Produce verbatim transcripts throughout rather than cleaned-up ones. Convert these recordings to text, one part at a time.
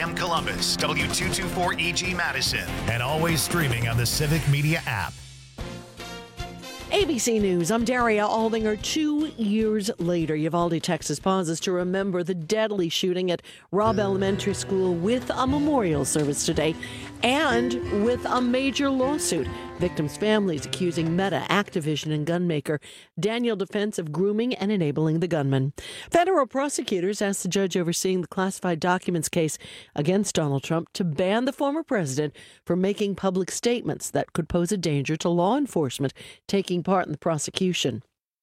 M Columbus, W two twenty-four E G Madison, and always streaming on the Civic Media app. A B C News, I'm Daria Aldinger. Two years later, Uvalde, Texas pauses to remember the deadly shooting at Robb Elementary School with a memorial service today and with a major lawsuit. Victims' families accusing Meta, Activision, and gunmaker Daniel Defense of grooming and enabling the gunman. Federal prosecutors asked the judge overseeing the classified documents case against Donald Trump to ban the former president from making public statements that could pose a danger to law enforcement taking part in the prosecution.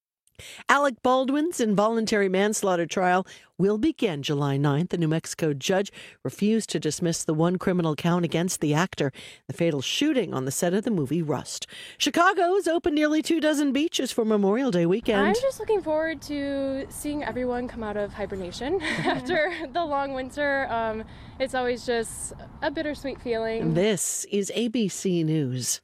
Alec Baldwin's involuntary manslaughter trial will begin July ninth. The New Mexico judge refused to dismiss the one criminal count against the actor, the fatal shooting on the set of the movie Rust. Chicago's opened nearly two dozen beaches for Memorial Day weekend. I'm just looking forward to seeing everyone come out of hibernation after the long winter. Um, it's always just a bittersweet feeling. This is A B C News.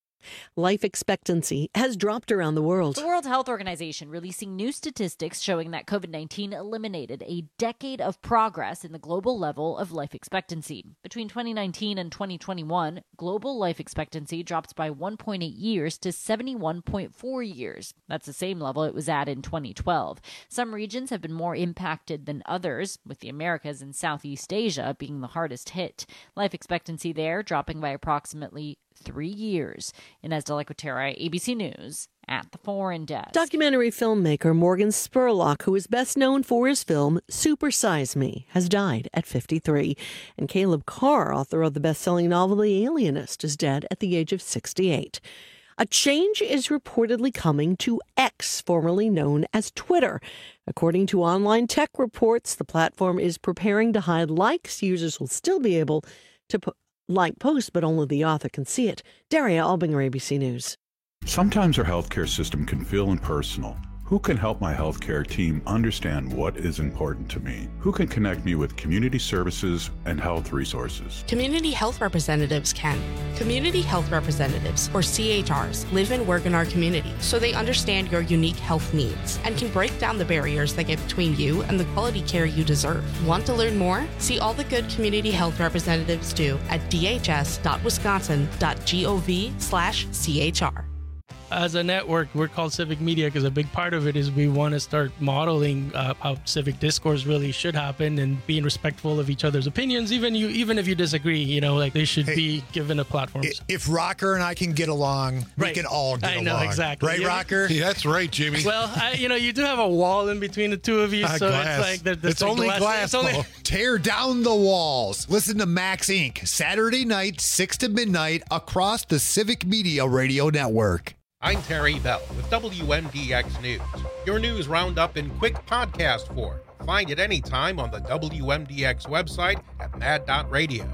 Life expectancy has dropped around the world. The World Health Organization releasing new statistics showing that COVID nineteen eliminated a decade of progress in the global level of life expectancy. Between twenty nineteen and twenty twenty-one, global life expectancy dropped by one point eight years to seventy-one point four years. That's the same level it was at in twenty twelve. Some regions have been more impacted than others, with the Americas and Southeast Asia being the hardest hit. Life expectancy there dropping by approximately three years. Inez de la Cuetara, A B C News, at the Foreign Desk. Documentary filmmaker Morgan Spurlock, who is best known for his film Super Size Me, has died at fifty-three. And Caleb Carr, author of the best-selling novel The Alienist, is dead at the age of sixty-eight. A change is reportedly coming to X, formerly known as Twitter. According to online tech reports, the platform is preparing to hide likes. Users will still be able to put like post, but only the author can see it. Daria Albinger, A B C News. Sometimes our healthcare system can feel impersonal. Who can help my healthcare team understand what is important to me? Who can connect me with community services and health resources? Community health representatives can. Community health representatives, or C H Rs, live and work in our community, so they understand your unique health needs and can break down the barriers that get between you and the quality care you deserve. Want to learn more? See all the good community health representatives do at d h s dot wisconsin dot gov slash c h r. As a network, we're called Civic Media because a big part of it is we want to start modeling uh, how civic discourse really should happen and being respectful of each other's opinions. Even you, even if you disagree, you know, like they should hey, be given a platform. If Rocker and I can get along, right. we can all get I along. I know, exactly. Right, yeah. Rocker? Yeah, that's right, Jimmy. Well, I, you know, you do have a wall in between the two of you, uh, so glass. it's like... There, it's only glass. glass it's only... Tear down the walls. Listen to Max Incorporated. Saturday night, six to midnight, across the Civic Media Radio Network. I'm Terry Bell with W M D X News, your news roundup in quick podcast form. Find it anytime on the W M D X website at mad dot radio.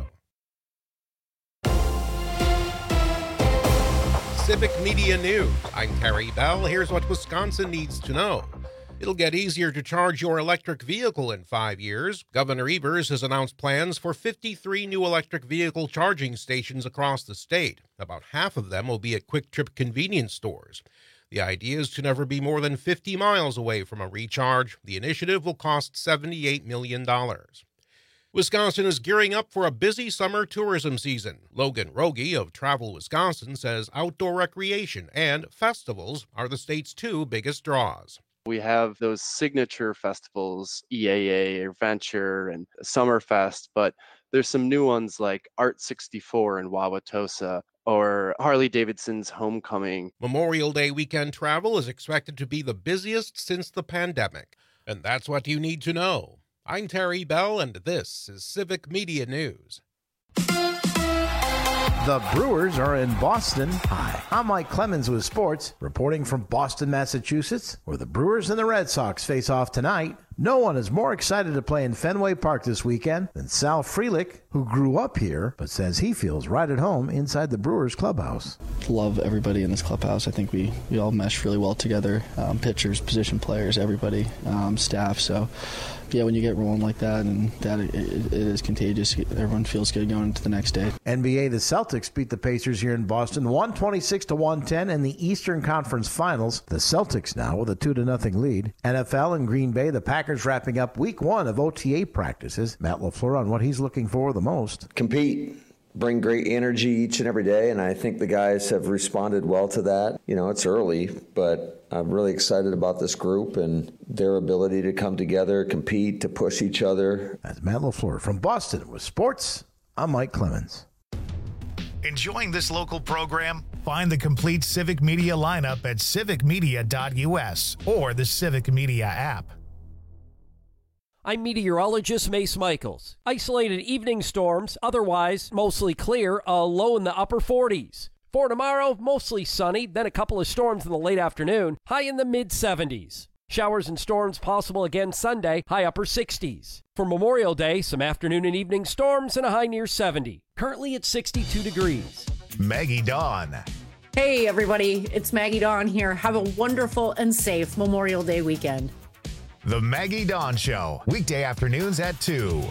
Civic Media News. I'm Terry Bell. Here's what Wisconsin needs to know. It'll get easier to charge your electric vehicle in five years. Governor Evers has announced plans for fifty-three new electric vehicle charging stations across the state. About half of them will be at Quick Trip convenience stores. The idea is to never be more than fifty miles away from a recharge. The initiative will cost seventy-eight million dollars. Wisconsin is gearing up for a busy summer tourism season. Logan Rogie of Travel Wisconsin says outdoor recreation and festivals are the state's two biggest draws. We have those signature festivals, E A A, Adventure, and Summerfest, but there's some new ones like Art sixty-four in Wauwatosa or Harley-Davidson's Homecoming. Memorial Day weekend travel is expected to be the busiest since the pandemic, and that's what you need to know. I'm Terry Bell, and this is Civic Media News. The Brewers are in Boston. Hi, I'm Mike Clemens with sports, reporting from Boston, Massachusetts, where the Brewers and the Red Sox face off tonight. No one is more excited to play in Fenway Park this weekend than Sal Frelick, who grew up here, but says he feels right at home inside the Brewers clubhouse. Love everybody in this clubhouse. I think we, we all mesh really well together. Um, pitchers, position players, everybody, um, staff. So, yeah, when you get rolling like that and that it, it, it is contagious, everyone feels good going into the next day. N B A, the Celtics beat the Pacers here in Boston one twenty-six to one ten in the Eastern Conference Finals. The Celtics now with a two to nothing lead. N F L in Green Bay, the Packers wrapping up week one of O T A practices. Matt LaFleur on what he's looking for the most. Compete. Bring great energy each and every day, and I think the guys have responded well to that. You know, it's early, but I'm really excited about this group and their ability to come together, compete, to push each other. That's Matt LaFleur from Boston with sports. I'm Mike Clemens. Enjoying this local program? Find the complete Civic Media lineup at civic media dot u s or the Civic Media app. I'm meteorologist Mace Michaels. Isolated evening storms, otherwise mostly clear, a low in the upper forties. For tomorrow, mostly sunny, then a couple of storms in the late afternoon, high in the mid seventies. Showers and storms possible again Sunday, high upper sixties. For Memorial Day, some afternoon and evening storms and a high near seventy. Currently at sixty-two degrees. Maggie Dawn. Hey everybody, it's Maggie Dawn here. Have a wonderful and safe Memorial Day weekend. The Maggie Dawn Show, weekday afternoons at two.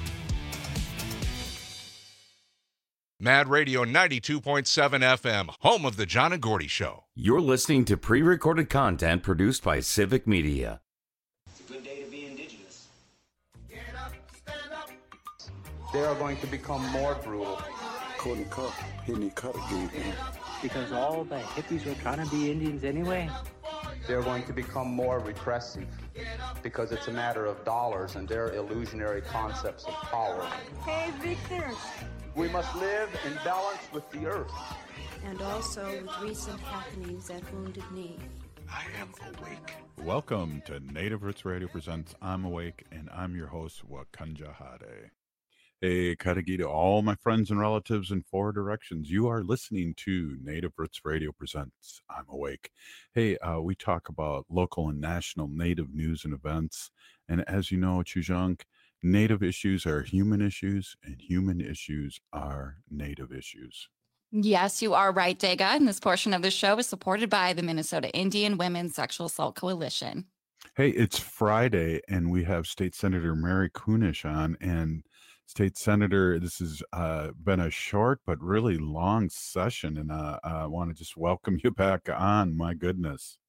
Mad Radio ninety-two point seven F M, home of the John and Gordy Show. You're listening to pre-recorded content produced by Civic Media. It's a good day to be indigenous. Get up, stand up. They are going to become more brutal. Couldn't cut, hitting cut again. Because all the hippies were trying to be Indians anyway. They're going to become more repressive because it's a matter of dollars and their illusionary concepts of power. Hey, Victor. We must live in balance with the earth. And also with recent happenings at Wounded Knee. I am awake. Welcome to Native Roots Radio Presents I'm Awake, and I'm your host, Wakanja Hade. Hey, Katagita, all my friends and relatives in four directions. You are listening to Native Roots Radio Presents I'm Awake. Hey, uh, we talk about local and national Native news and events. And as you know, Chujunk, Native issues are human issues, and human issues are Native issues. Yes, you are right, Dega. And this portion of the show is supported by the Minnesota Indian Women's Sexual Assault Coalition. Hey, it's Friday, and we have State Senator Mary Kunesh on, and State Senator, this has uh, been a short but really long session, and uh, I want to just welcome you back on. My goodness.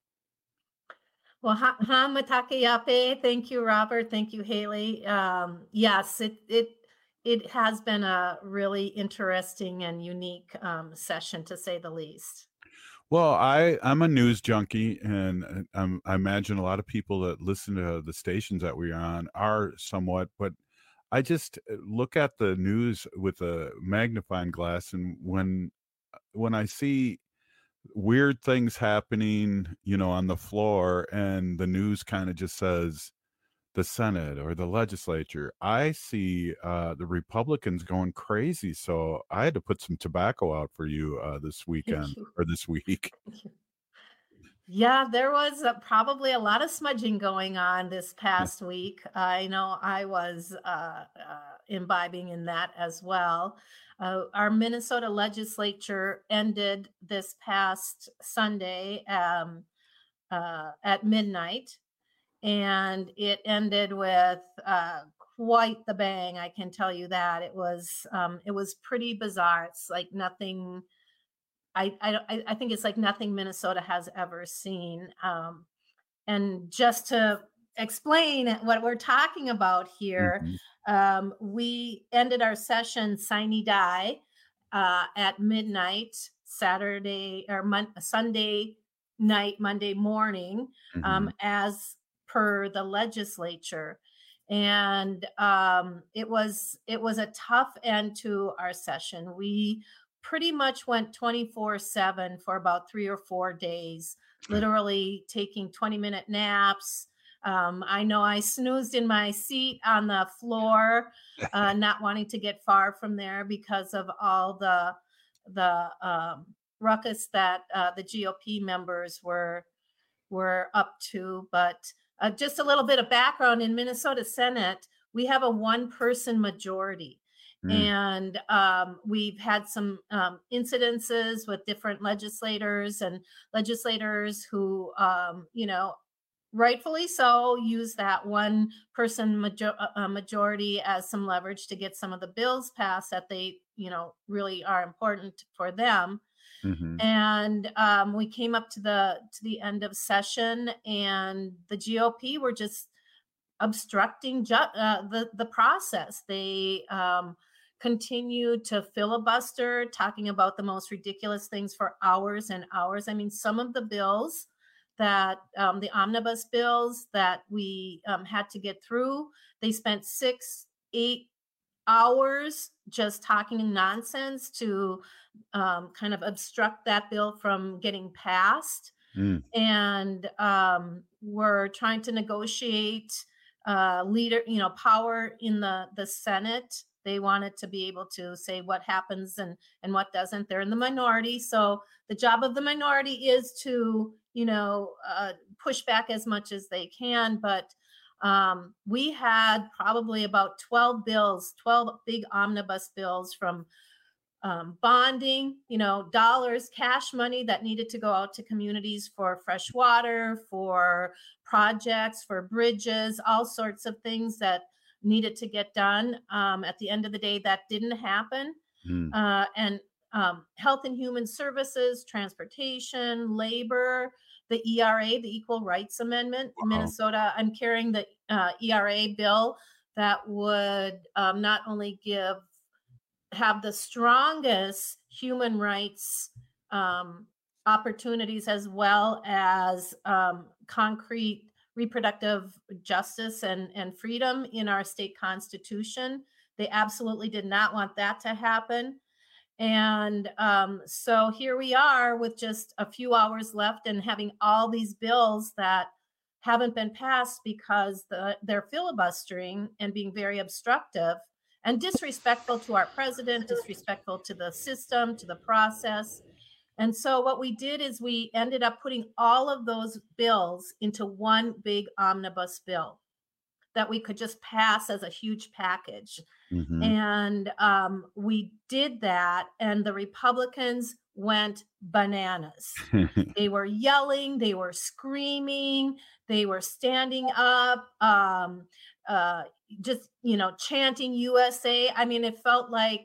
Well, ha, ha matakayape. Thank you, Robert. Thank you, Haley. Um, yes, it it it has been a really interesting and unique um, session, to say the least. Well, I, I'm a news junkie, and um, I imagine a lot of people that listen to the stations that we're on are somewhat, but I just look at the news with a magnifying glass, and when when I see weird things happening, you know, on the floor, and the news kind of just says the Senate or the legislature, I see uh, the Republicans going crazy. So I had to put some tobacco out for you uh, this weekend or this week. Yeah, there was uh, probably a lot of smudging going on this past week. I know I was uh, uh, imbibing in that as well. Uh, our Minnesota legislature ended this past Sunday um, uh, at midnight, and it ended with uh, quite the bang. I can tell you that it was um, it was pretty bizarre. It's like nothing. I, I I think it's like nothing Minnesota has ever seen. Um, and just to explain what we're talking about here, mm-hmm. um, we ended our session sine die uh, at midnight Saturday or Mon- Sunday night, Monday morning, mm-hmm. um, as per the legislature. And um, it was it was a tough end to our session. We pretty much went twenty-four seven for about three or four days, literally taking twenty minute naps. Um, I know I snoozed in my seat on the floor, uh, not wanting to get far from there because of all the the um, ruckus that uh, the G O P members were were up to. But uh, just a little bit of background: in Minnesota Senate, we have a one person majority. Mm. And um, we've had some um, incidences with different legislators and legislators who, um, you know, rightfully so, use that one person major- uh, majority as some leverage to get some of the bills passed that they, you know, really are important for them. Mm-hmm. And um, we came up to the to the end of session, and the G O P were just obstructing ju- uh, the the process. They um, continued to filibuster, talking about the most ridiculous things for hours and hours. I mean, some of the bills that um, the omnibus bills that we um, had to get through, they spent six, eight hours just talking nonsense to um, kind of obstruct that bill from getting passed. Mm. And um, we're trying to negotiate uh, leader, you know, power in the the Senate. They wanted to be able to say what happens and and what doesn't. They're in the minority, so the job of the minority is to, you know, uh, push back as much as they can. But um, we had probably about twelve bills, twelve big omnibus bills from um, bonding, you know, dollars, cash money that needed to go out to communities for fresh water, for projects, for bridges, all sorts of things that needed to get done. Um, at the end of the day, that didn't happen. Mm. Uh, and um, health and human services, transportation, labor, the E R A, the Equal Rights Amendment, Wow. Minnesota. I'm carrying the uh, E R A bill that would um, not only give have the strongest human rights um, opportunities, as well as um, concrete reproductive justice and, and freedom in our state constitution. They absolutely did not want that to happen. And um, so here we are with just a few hours left and having all these bills that haven't been passed because the, they're filibustering and being very obstructive and disrespectful to our president, disrespectful to the system, to the process. And so what we did is we ended up putting all of those bills into one big omnibus bill that we could just pass as a huge package. Mm-hmm. And um, we did that, and the Republicans went bananas. They were yelling, they were screaming, they were standing up, um, uh, just, you know, chanting U S A. I mean, it felt like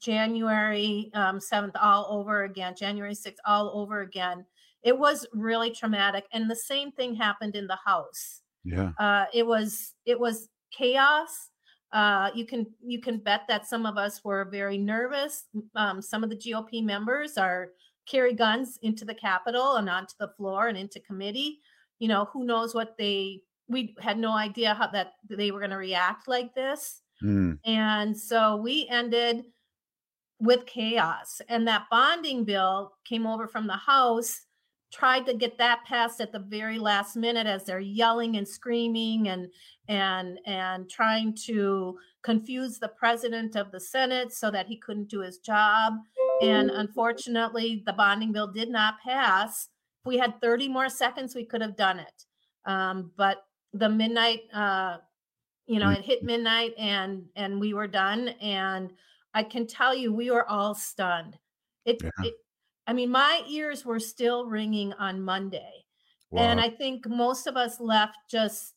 January um, seventh all over again, January sixth all over again. It was really traumatic. And the same thing happened in the House. Yeah. Uh, it was it was chaos. Uh, you can you can bet that some of us were very nervous. Um, some of the G O P members are carry guns into the Capitol and onto the floor and into committee. You know, who knows what they we had no idea how that they were going to react like this. Mm. And so we ended with chaos. And that bonding bill came over from the House, tried to get that passed at the very last minute as they're yelling and screaming and and and trying to confuse the president of the Senate so that he couldn't do his job. And unfortunately, the bonding bill did not pass. If we had thirty more seconds, we could have done it. Um, but the midnight, uh, you know, it hit midnight and and we were done. And I can tell you, we were all stunned. It, Yeah. it I mean, my ears were still ringing on Monday. Wow. And I think most of us left just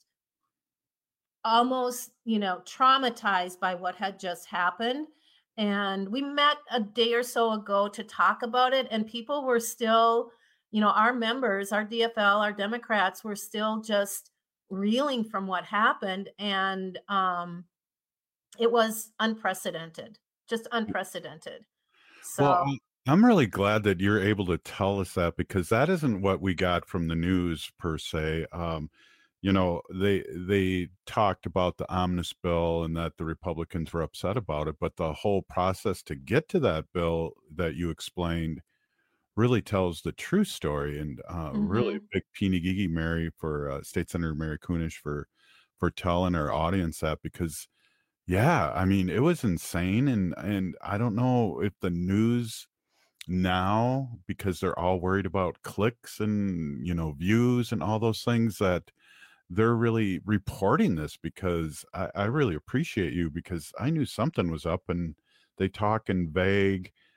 almost, you know, traumatized by what had just happened. And we met a day or so ago to talk about it. And people were still, you know, our members, our D F L, our Democrats were still just reeling from what happened. And um, it was unprecedented, just unprecedented. So. Well, I'm- I'm really glad that you're able to tell us that, because that isn't what we got from the news per se. Um, you know, they they talked about the omnibus bill and that the Republicans were upset about it, but the whole process to get to that bill that you explained really tells the true story. And uh, really Mhm. big Peenigigi Mary for uh, State Senator Mary Kunish for for telling our audience that, because yeah, I mean, it was insane. And and I don't know if the news now, because they're all worried about clicks and, you know, views and all those things, that they're really reporting this, because I, I really appreciate you, because I knew something was up, and they talk in vague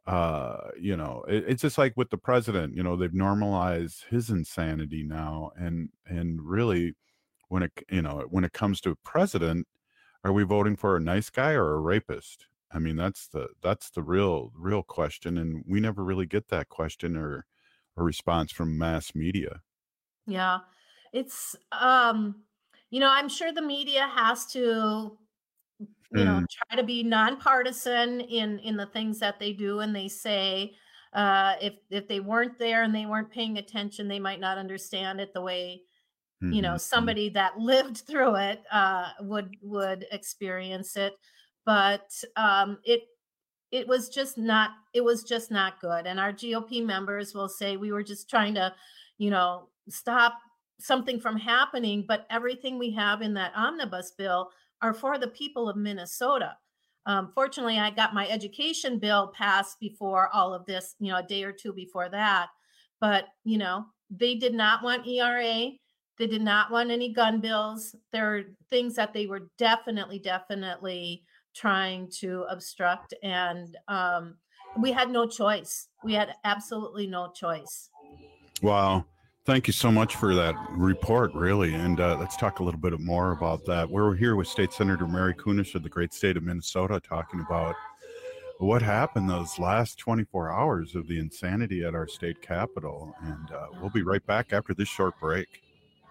uh, you know, it, it's just like with the president. You know, they've normalized his insanity now, and and really, when it you know when it comes to president, are we voting for a nice guy or a rapist? I mean, that's the that's the real real question, and we never really get that question or a response from mass media. Yeah, it's um, you know, I'm sure the media has to, you know, Mm. try to be nonpartisan in in the things that they do and they say. Uh, if if they weren't there and they weren't paying attention, they might not understand it the way, you know, Mhm. somebody that lived through it uh, would would experience it. But um, it it was just not it was just not good. And our G O P members will say we were just trying to, you know, stop something from happening. But everything we have in that omnibus bill are for the people of Minnesota. Um, fortunately, I got my education bill passed before all of this, you know, a day or two before that. But, you know, they did not want E R A. They did not want any gun bills. There are things that they were definitely, definitely trying to obstruct. And um, we had no choice. We had absolutely no choice. Wow. Thank you so much for that report, really. And uh, let's talk a little bit more about that. We're here with State Senator Mary Kunesh of the great state of Minnesota, talking about what happened those last twenty-four hours of the insanity at our state capitol. And uh, we'll be right back after this short break.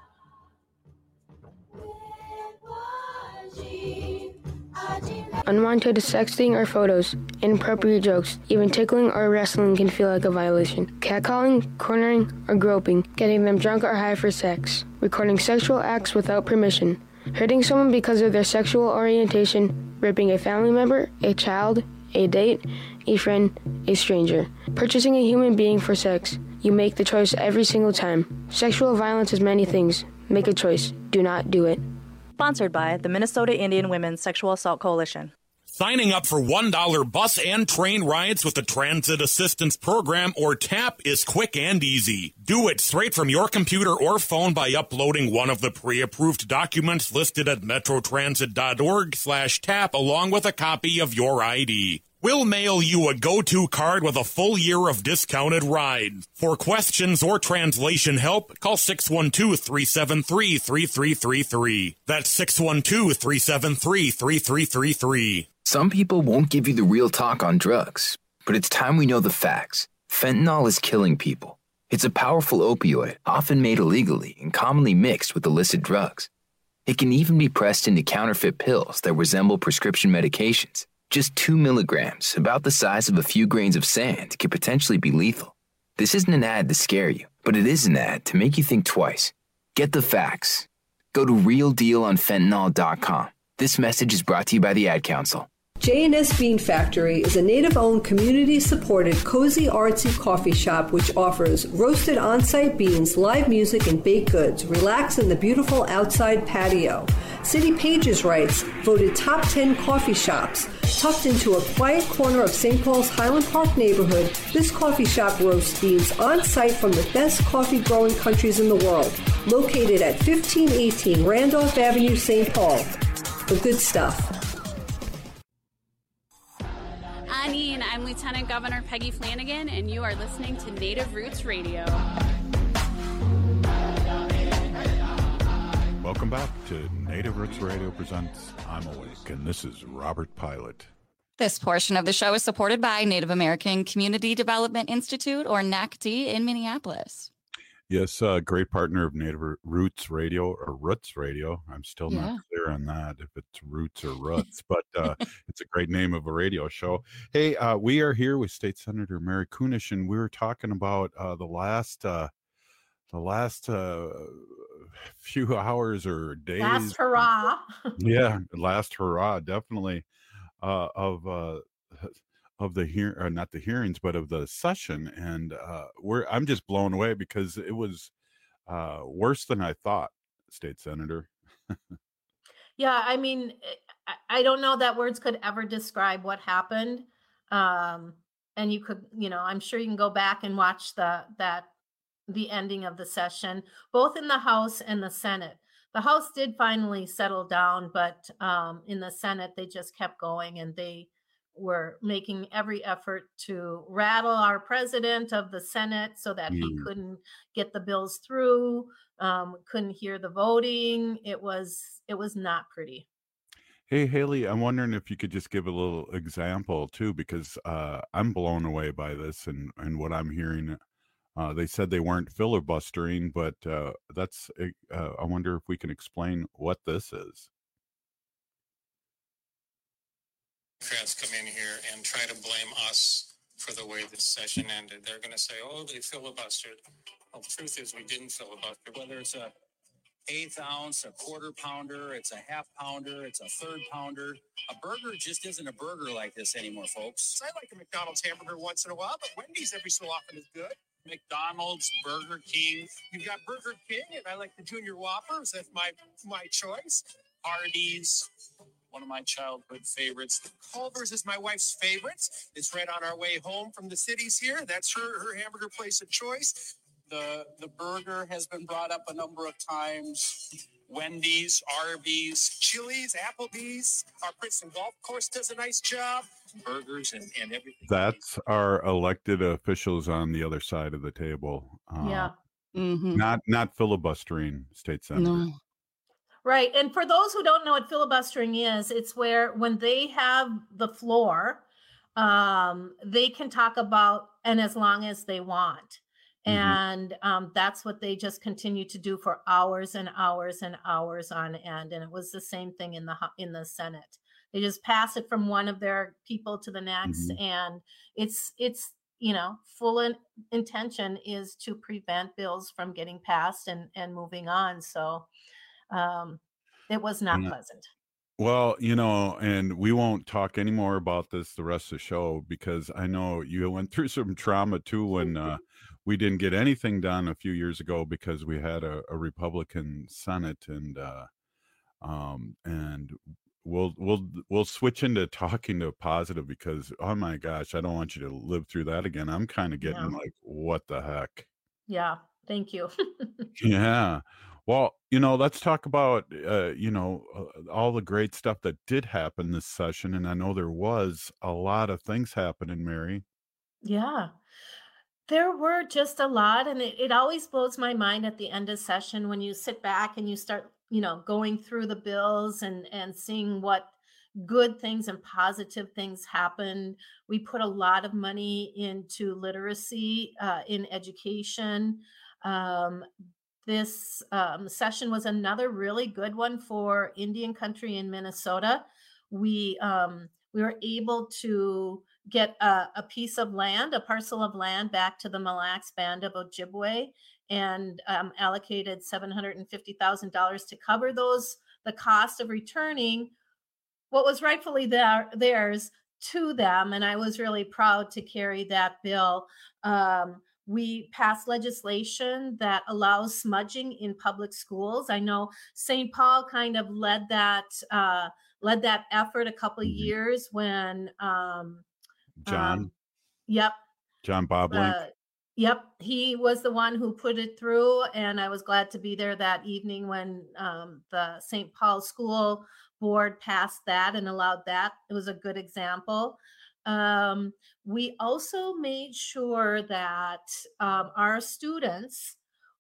Unwanted sexting or photos, inappropriate jokes, even tickling or wrestling can feel like a violation. Catcalling, cornering, or groping, getting them drunk or high for sex, recording sexual acts without permission, hurting someone because of their sexual orientation, raping a family member, a child, a date, a friend, a stranger, purchasing a human being for sex. You make the choice every single time. Sexual violence is many things. Make a choice. Do not do it. Sponsored by the Minnesota Indian Women's Sexual Assault Coalition. Signing up for one dollar bus and train rides with the Transit Assistance Program, or TAP, is quick and easy. Do it straight from your computer or phone by uploading one of the pre-approved documents listed at metrotransit.org slash TAP along with a copy of your I D. We'll mail you a go-to card with a full year of discounted rides. For questions or translation help, call six one two, three seven three, three three three three. That's six one two, three seven three, three three three three. Some people won't give you the real talk on drugs, but it's time we know the facts. Fentanyl is killing people. It's a powerful opioid, often made illegally and commonly mixed with illicit drugs. It can even be pressed into counterfeit pills that resemble prescription medications. Just two milligrams, about the size of a few grains of sand, could potentially be lethal. This isn't an ad to scare you, but it is an ad to make you think twice. Get the facts. Go to real deal on fentanyl dot com. This message is brought to you by the Ad Council. J and S Bean Factory is a native-owned, community-supported, cozy, artsy coffee shop which offers roasted on-site beans, live music, and baked goods. Relax in the beautiful outside patio. City Pages writes, voted top ten coffee shops. Tucked into a quiet corner of Saint Paul's Highland Park neighborhood, this coffee shop roasts beans on-site from the best coffee-growing countries in the world. Located at fifteen eighteen Randolph Avenue, Saint Paul. The good stuff. Annie, I'm Lieutenant Governor Peggy Flanagan, and you are listening to Native Roots Radio. Welcome back to Native Roots Radio presents I'm Awake, and this is Robert Pilot. This portion of the show is supported by Native American Community Development Institute, or N A C D, in Minneapolis. Yes, uh, great partner of Native Roots Radio, or Roots Radio. I'm still Yeah. not clear on that, if it's Roots or Roots, but uh, it's a great name of a radio show. Hey, uh, we are here with State Senator Mary Kunesh, and we were talking about uh, the last uh, the last uh, few hours or days. Last hurrah. Yeah, last hurrah, definitely, uh, of uh, of the hear uh, not the hearings, but of the session, and uh, we're I'm just blown away because it was uh, worse than I thought, State Senator. Yeah, I mean, I- I don't know that words could ever describe what happened. Um, and you could, you know, I'm sure you can go back and watch the that the ending of the session, both in the House and the Senate. The House did finally settle down, but um, in the Senate, they just kept going, and they were making every effort to rattle our president of the Senate so that he Mm. couldn't get the bills through, um, couldn't hear the voting. It was it was not pretty. Hey, Haley, I'm wondering if you could just give a little example too, because uh, I'm blown away by this and, and what I'm hearing. Uh, they said they weren't filibustering, but uh, that's, uh, I wonder if we can explain what this is. Democrats come in here and try to blame us for the way this session ended. They're going to say, oh, they filibustered. Well, the truth is we didn't filibuster. Whether it's a eighth ounce, a quarter pounder, it's a half pounder, it's a third pounder. A burger just isn't a burger like this anymore, folks. I like a McDonald's hamburger once in a while, but Wendy's every so often is good. McDonald's, Burger King. You've got Burger King, and I like the Junior Whoppers. That's my my choice. Arby's, one of my childhood favorites. Culver's is my wife's favorite. It's right on our way home from the cities here. That's her her hamburger place of choice. The the burger has been brought up a number of times. Wendy's, Arby's, Chili's, Applebee's. Our Princeton Golf Course does a nice job. Burgers and, and everything. That's our elected officials on the other side of the table. Uh, Yeah. Mm-hmm. Not not filibustering, State Senator. No. Right. And for those who don't know what filibustering is, it's where when they have the floor, um, they can talk about and as long as they want. Mhm. And um, that's what they just continue to do for hours and hours and hours on end. And it was the same thing in the hu- in the Senate. They just pass it from one of their people to the next, Mhm. and it's it's you know full in, intention is to prevent bills from getting passed and and moving on. So um, it was not Yeah. pleasant. Well, you know, and we won't talk any more about this the rest of the show because I know you went through some trauma too when uh, we didn't get anything done a few years ago because we had a, a Republican Senate, and uh, um, and we'll we'll we'll switch into talking to positive because oh my gosh, I don't want you to live through that again. I'm kind of getting Yeah. like, what the heck? Yeah. Thank you. Yeah. Well, you know, let's talk about, uh, you know, uh, all the great stuff that did happen this session. And I know there was a lot of things happening, Mary. Yeah. There were just a lot, and it, it always blows my mind at the end of session when you sit back and you start, you know, going through the bills and and seeing what good things and positive things happened. We put a lot of money into literacy uh, in education. Um, this um, session was another really good one for Indian country in Minnesota. We um, we were able to get a, a piece of land, a parcel of land back to the Mille Lacs Band of Ojibwe, and um, allocated seven hundred fifty thousand dollars to cover those, the cost of returning what was rightfully their, theirs to them. And I was really proud to carry that bill. Um, we passed legislation that allows smudging in public schools. I know Saint Paul kind of led that uh, led that effort a couple of years when um, John, um, yep. John Boblink. Uh, yep. He was the one who put it through. And I was glad to be there that evening when um, the Saint Paul School Board passed that and allowed that. It was a good example. Um, we also made sure that um, our students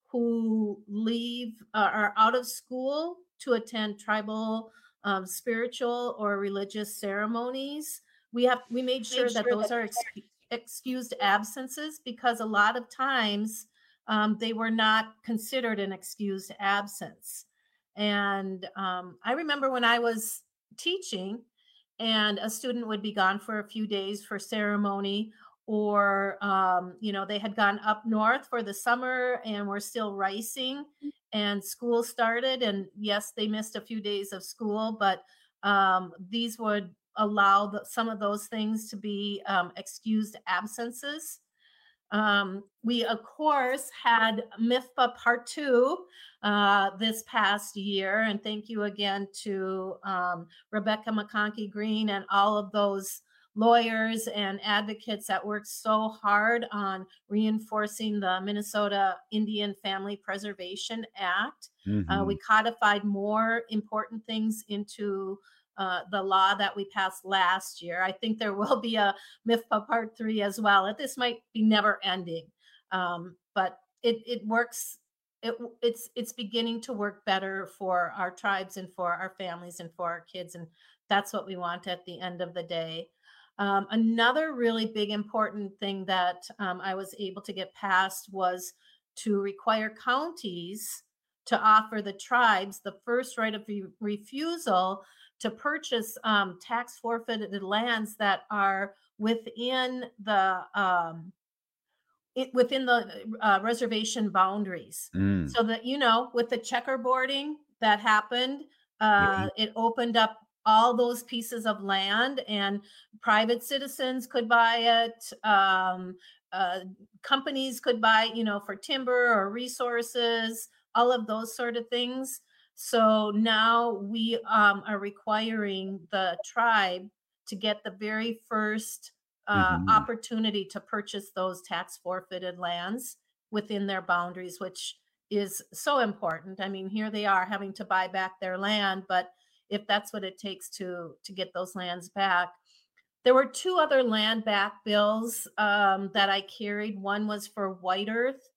who leave uh, are out of school to attend tribal, um, spiritual, or religious ceremonies. We have we made sure Made that sure those that- are ex- excused absences because a lot of times um, they were not considered an excused absence. And um, I remember when I was teaching and a student would be gone for a few days for ceremony, or um, you know, they had gone up north for the summer and were still ricing and school started, and yes, they missed a few days of school, but um, these would allow the, some of those things to be um, excused absences. Um, we, of course, had M I F P A Part Two uh, this past year, and thank you again to um, Rebecca McConkey Green and all of those lawyers and advocates that worked so hard on reinforcing the Minnesota Indian Family Preservation Act. Uh, Mhm. we codified more important things into uh, the law that we passed last year. I think there will be a M I F P A part three as well. This might be never ending, um, but it it works. It, it's it's beginning to work better for our tribes and for our families and for our kids, and that's what we want at the end of the day. Um, another really big important thing that um, I was able to get passed was to require counties to offer the tribes the first right of re- refusal to purchase um, tax forfeited lands that are within the um, it, within the uh, reservation boundaries. Mm. So that, you know, with the checkerboarding that happened, uh, yeah. it opened up all those pieces of land, and private citizens could buy it. Um, uh, companies could buy, you know, for timber or resources, all of those sort of things. So now we um, are requiring the tribe to get the very first uh, mm-hmm. opportunity to purchase those tax forfeited lands within their boundaries, which is so important. I mean, here they are having to buy back their land, but if that's what it takes to to get those lands back. There were two other land back bills um, that I carried. One was for White Earth,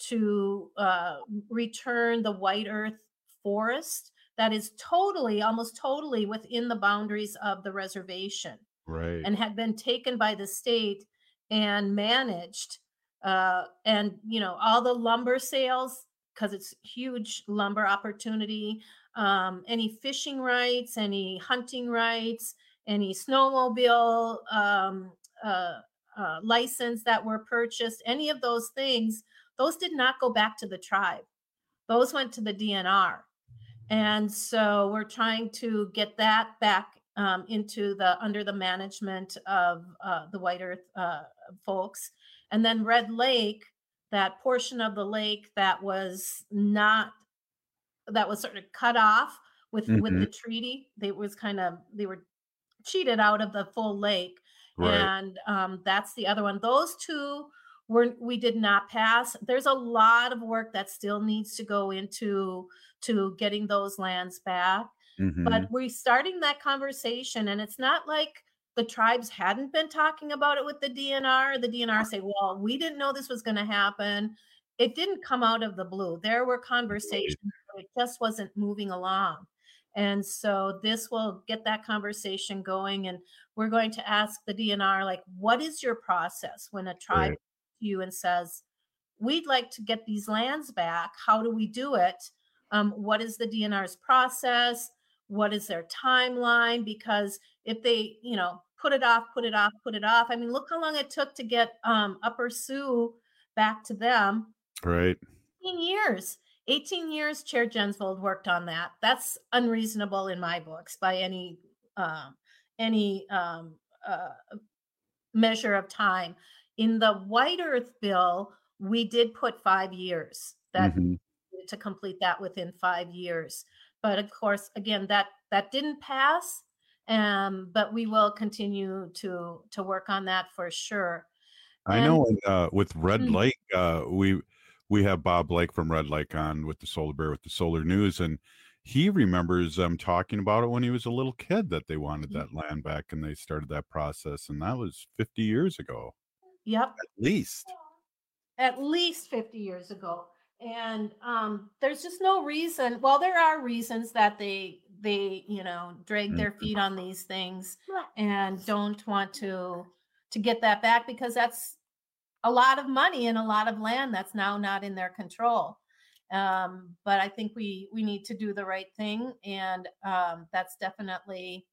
to uh, return the White Earth forest that is totally, almost totally within the boundaries of the reservation. Right. And had been taken by the state and managed. Uh, and, you know, all the lumber sales, because it's huge lumber opportunity, um, any fishing rights, any hunting rights, any snowmobile um, uh, uh, license that were purchased, any of those things, those did not go back to the tribe. Those went to the D N R. And so we're trying to get that back um, into the, under the management of uh, the White Earth uh, folks. And then Red Lake, that portion of the lake that was not, that was sort of cut off with, mm-hmm. with the treaty. They was kind of, they were cheated out of the full lake. Right. And um, that's the other one. Those two were, we did not pass. There's a lot of work that still needs to go into to getting those lands back. Mm-hmm. But we're starting that conversation, and it's not like the tribes hadn't been talking about it with the D N R. The D N R say, well, we didn't know this was going to happen. It didn't come out of the blue. There were conversations, but it just wasn't moving along. And so this will get that conversation going. And we're going to ask the D N R, like, what is your process when a tribe right. to you and says, we'd like to get these lands back. How do we do it? Um, what is the D N R's process? What is their timeline? Because if they, you know, put it off, put it off, put it off. I mean, look how long it took to get um, Upper Sioux back to them. Right. eighteen years. eighteen years, Chair Jensvold worked on that. That's unreasonable in my books by any um, any um, uh, measure of time. In the White Earth bill, we did put five years that mm-hmm. to complete that within five years. But of course, again, that that didn't pass. Um, but we will continue to to work on that for sure. I and, know uh, with Red mm-hmm. Lake, uh, we we have Bob Lake from Red Lake on with the Solar Bear with the Solar News, and he remembers them um, talking about it when he was a little kid that they wanted mm-hmm. that land back, and they started that process, and that was fifty years ago. Yep, at least. At least fifty years ago. And um, there's just no reason. Well, there are reasons that they they you know drag their feet on these things and don't want to to get that back, because that's a lot of money and a lot of land that's now not in their control. Um, but I think we we need to do the right thing, and um, that's definitely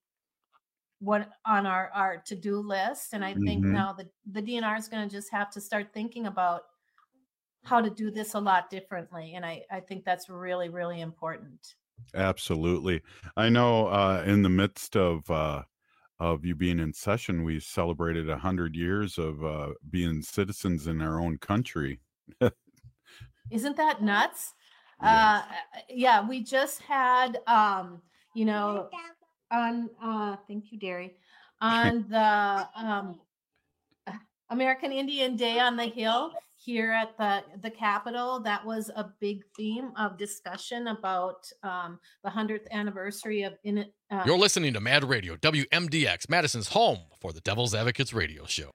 what on our our to-do list. And I think mm-hmm. now the the D N R is going to just have to start thinking about how to do this a lot differently. And I, I think that's really, really important. Absolutely. I know uh, in the midst of uh, of you being in session, we celebrated a hundred years of uh, being citizens in our own country. Isn't that nuts? Yes. Uh, yeah, we just had, um, you know, on, uh, thank you, Derry, on the um, American Indian Day on the Hill. here at the, the Capitol. That was a big theme of discussion about um, the hundredth anniversary of... In, uh, You're listening to Mad Radio, W M D X, Madison's home for the Devil's Advocates radio show.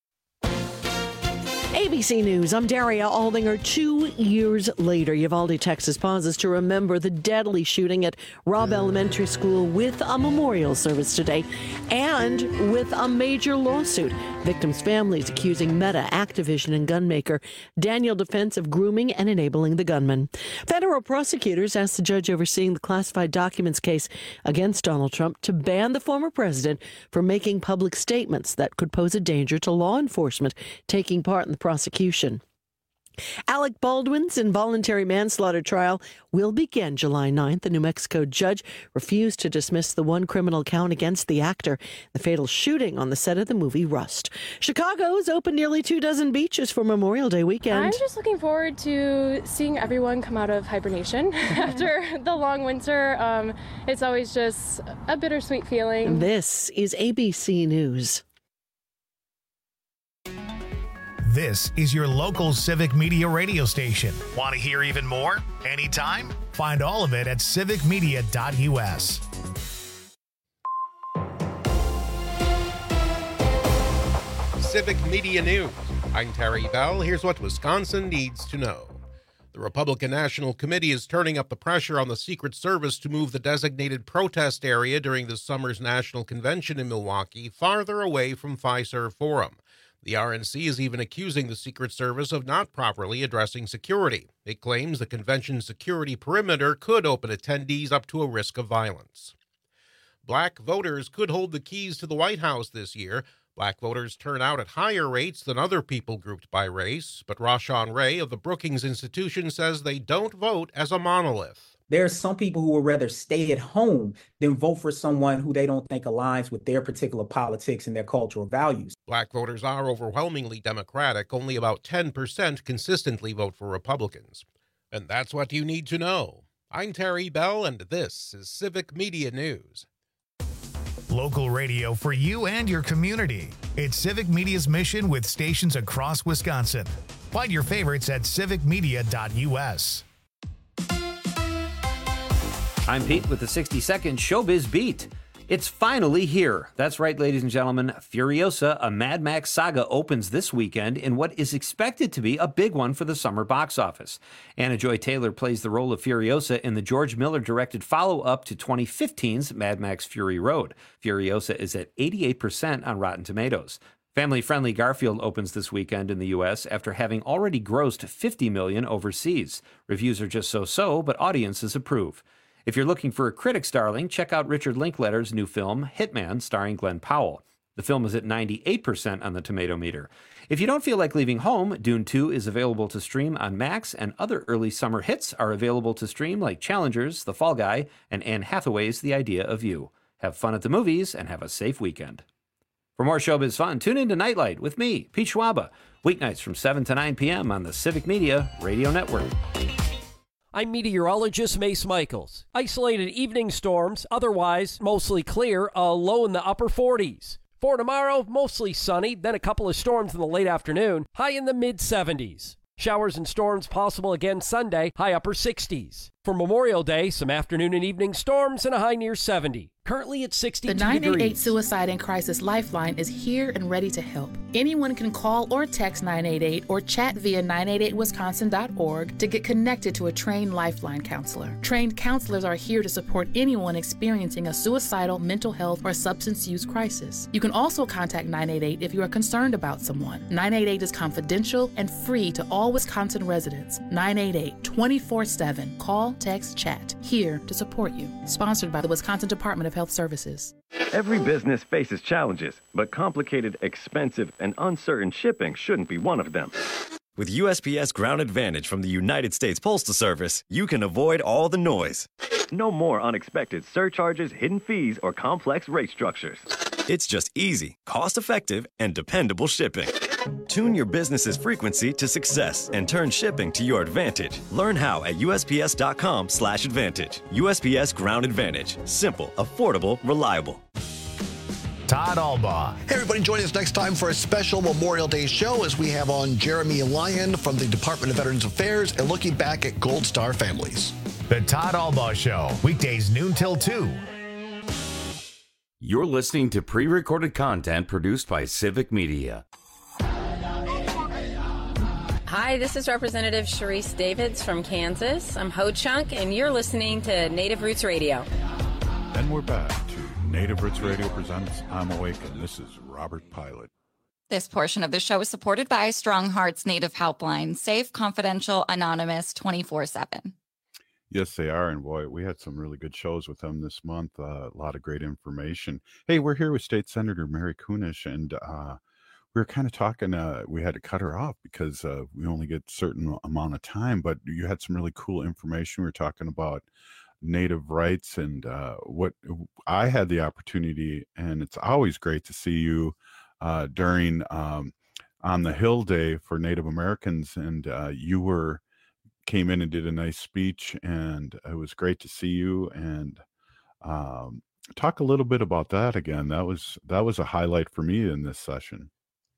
A B C News, I'm Daria Aldinger. Two years later, Uvalde, Texas pauses to remember the deadly shooting at Robb Elementary School with a memorial service today and with a major lawsuit. Victims' families accusing Meta, Activision, and gunmaker Daniel Defense of grooming and enabling the gunman. Federal prosecutors asked the judge overseeing the classified documents case against Donald Trump to ban the former president from making public statements that could pose a danger to law enforcement taking part in the prosecution. Alec Baldwin's involuntary manslaughter trial will begin July ninth. The New Mexico judge refused to dismiss the one criminal count against the actor, the fatal shooting on the set of the movie Rust. Chicago's opened nearly two dozen beaches for Memorial Day weekend. I'm just looking forward to seeing everyone come out of hibernation after the long winter. Um, it's always just a bittersweet feeling. This is A B C News. This is your local Civic Media radio station. Want to hear even more? Anytime? Find all of it at civic media dot u s. Civic Media News. I'm Terry Bell. Here's what Wisconsin needs to know. The Republican National Committee is turning up the pressure on the Secret Service to move the designated protest area during this summer's national convention in Milwaukee farther away from Fiserv Forum. The R N C is even accusing the Secret Service of not properly addressing security. It claims the convention security perimeter could open attendees up to a risk of violence. Black voters could hold the keys to the White House this year. Black voters turn out at higher rates than other people grouped by race, but Rashawn Ray of the Brookings Institution says they don't vote as a monolith. There are some people who would rather stay at home than vote for someone who they don't think aligns with their particular politics and their cultural values. Black voters are overwhelmingly Democratic. Only about ten percent consistently vote for Republicans. And that's what you need to know. I'm Terry Bell, and this is Civic Media News. Local radio for you and your community. It's Civic Media's mission with stations across Wisconsin. Find your favorites at civic media dot u s. I'm Pete with the sixty second Showbiz Beat. It's finally here. That's right, ladies and gentlemen. Furiosa, a Mad Max saga, opens this weekend in what is expected to be a big one for the summer box office. Anna Joy Taylor plays the role of Furiosa in the George Miller-directed follow-up to twenty fifteen's Mad Max Fury Road. Furiosa is at eighty-eight percent on Rotten Tomatoes. Family-friendly Garfield opens this weekend in the U S after having already grossed fifty million dollars overseas. Reviews are just so-so, but audiences approve. If you're looking for a critic's darling, check out Richard Linklater's new film, Hitman, starring Glenn Powell. The film is at ninety-eight percent on the tomato meter. If you don't feel like leaving home, Dune two is available to stream on Max, and other early summer hits are available to stream like Challengers, The Fall Guy, and Anne Hathaway's The Idea of You. Have fun at the movies and have a safe weekend. For more showbiz fun, tune in to Nightlight with me, Pete Schwaba, weeknights from seven to nine p.m. on the Civic Media Radio Network. I'm meteorologist Mace Michaels. Isolated evening storms, otherwise mostly clear, a low in the upper forties. For tomorrow, mostly sunny, then a couple of storms in the late afternoon, high in the mid seventies. Showers and storms possible again Sunday, high upper sixties. For Memorial Day, some afternoon and evening storms and a high near seventy. Currently at sixty-two degrees. The nine eight eight Suicide and Crisis Lifeline is here and ready to help. Anyone can call or text nine eight eight or chat via nine eight eight wisconsin dot org to get connected to a trained Lifeline counselor. Trained counselors are here to support anyone experiencing a suicidal, mental health, or substance use crisis. You can also contact nine eight eight if you are concerned about someone. nine eight eight is confidential and free to all Wisconsin residents. nine eight eight, twenty-four seven. Call, text, chat. Here to support you. Sponsored by the Wisconsin Department of Health Services. Every business faces challenges, but complicated, expensive, and uncertain shipping shouldn't be one of them. With U S P S Ground Advantage from the United States Postal Service, you can avoid all the noise. No more unexpected surcharges, hidden fees, or complex rate structures. It's just easy, cost-effective, and dependable shipping. Tune your business's frequency to success and turn shipping to your advantage. Learn how at U S P S dot com slash advantage. U S P S Ground Advantage. Simple, affordable, reliable. Todd Albaugh. Hey, everybody, join us next time for a special Memorial Day show as we have on Jeremy Lyon from the Department of Veterans Affairs and looking back at Gold Star families. The Todd Albaugh Show, weekdays noon till two. You're listening to pre-recorded content produced by Civic Media. Hi, this is Representative Sharice Davids from Kansas. I'm Ho Chunk, and you're listening to Native Roots Radio. And we're back to Native Roots Radio presents I'm Awake, and this is Robert Pilot. This portion of the show is supported by Strong Hearts Native Helpline, safe, confidential, anonymous, twenty-four seven. Yes, they are. And boy, we had some really good shows with them this month. Uh, a lot of great information. Hey, we're here with State Senator Mary Kunesh, and uh, we were kind of talking. Uh, we had to cut her off because uh, we only get a certain amount of time, but you had some really cool information. We were talking about Native rights and uh, what I had the opportunity, and it's always great to see you uh, during um, on the Hill Day for Native Americans, and uh, you were came in and did a nice speech, and it was great to see you. And um, talk a little bit about that again. That was that was a highlight for me in this session.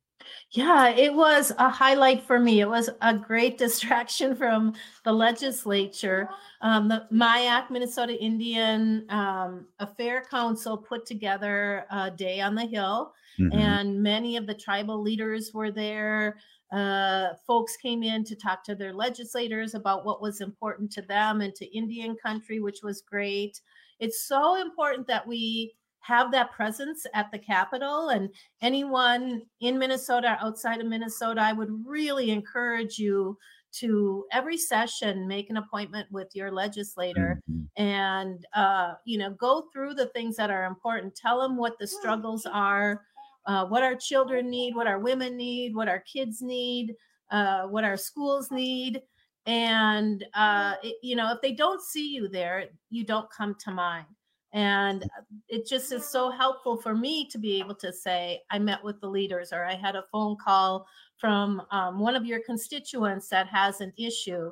Yeah, it was a highlight for me. It was a great distraction from the legislature. Um, the M I A C, Minnesota Indian um, Affair Council, put together a day on the Hill, mm-hmm. and many of the tribal leaders were there. Uh, folks came in to talk to their legislators about what was important to them and to Indian country, which was great. It's so important that we have that presence at the Capitol, and anyone in Minnesota, outside of Minnesota, I would really encourage you to every session make an appointment with your legislator, mm-hmm. and uh, you know, go through the things that are important. Tell them what the struggles are. Uh, what our children need, what our women need, what our kids need, uh, what our schools need. And, uh, it, you know, if they don't see you there, you don't come to mind. And it just is so helpful for me to be able to say, I met with the leaders, or I had a phone call from um, one of your constituents that has an issue.